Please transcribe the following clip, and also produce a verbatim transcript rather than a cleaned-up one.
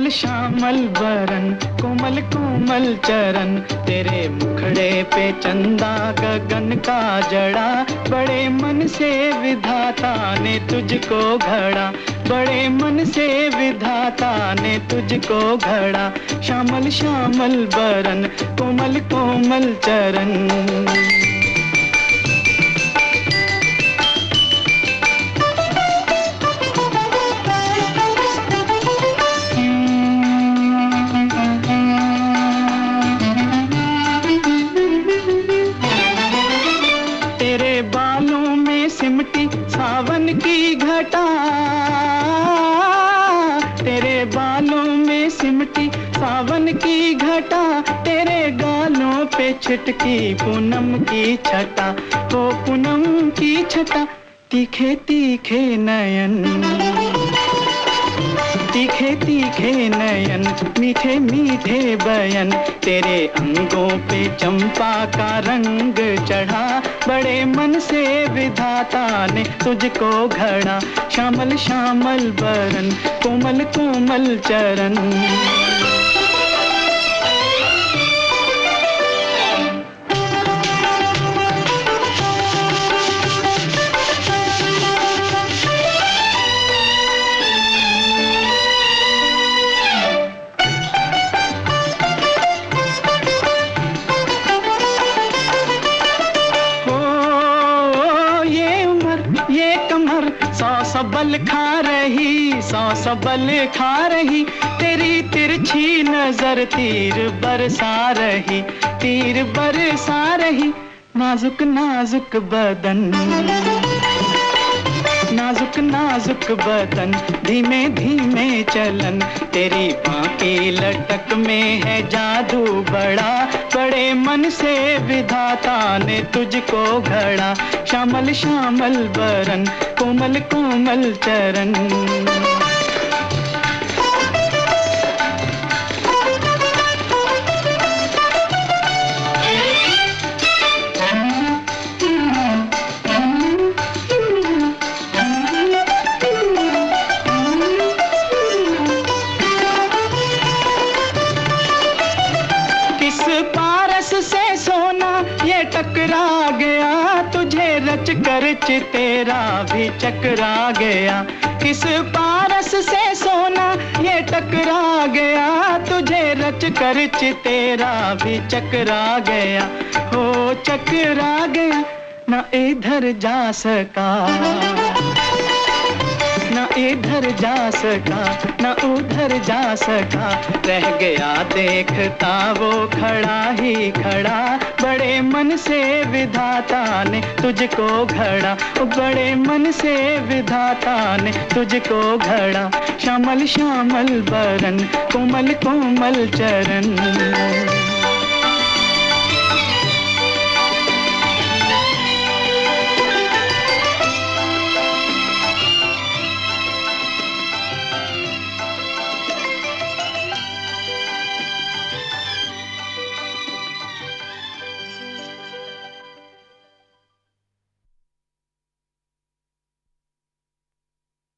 श्यामल श्यामल बरन, कोमल कोमल चरण, तेरे मुखड़े पे चंदा गगन का जड़ा, बड़े मन से विधाता ने तुझको घड़ा, बड़े मन से विधाता ने तुझको घड़ा। श्यामल श्यामल बरन, कोमल कोमल चरण। तेरे बालों में सिमटी सावन की घटा, तेरे बालों में सिमटी सावन की घटा, तेरे गालों पे छिटकी पूनम की छटा, हो पूनम की छटा। तीखे तीखे नयन, तीखे तीखे नयन, मीठे मीठे बयन, तेरे अंगों पे चंपा का रंग चढ़ा, बड़े मन से विधाता ने तुझको घड़ा। श्यामल श्यामल बरन, कोमल कोमल चरण। सौ सबल खा रही, सौ सबल खा रही, तेरी तिरछी नजर तीर बरसा रही, तीर बरसा रही। नाजुक नाजुक बदन, नाजुक नाजुक बदन, धीमे धीमे चलन, तेरी बांकी लटक में है जादू बड़ा, बड़े मन से विधाता ने तुझको घड़ा। श्यामल श्यामल बरन, कोमल कोमल चरण। किस पारस से सोना ये टकरा गया, तुझे रच कर चितेरा भी चकरा गया। किस पारस से सोना ये टकरा गया, तुझे रच कर चितेरा भी चकरा गया, हो चकरा गया। न इधर जा सका, न इधर जा सका, न उधर जा सका, रह गया देखता वो खड़ा ही खड़ा, बड़े मन से विधाता ने तुझको घड़ा, बड़े मन से विधाता ने तुझको घड़ा। श्यामल श्यामल बरन, कोमल कोमल चरण।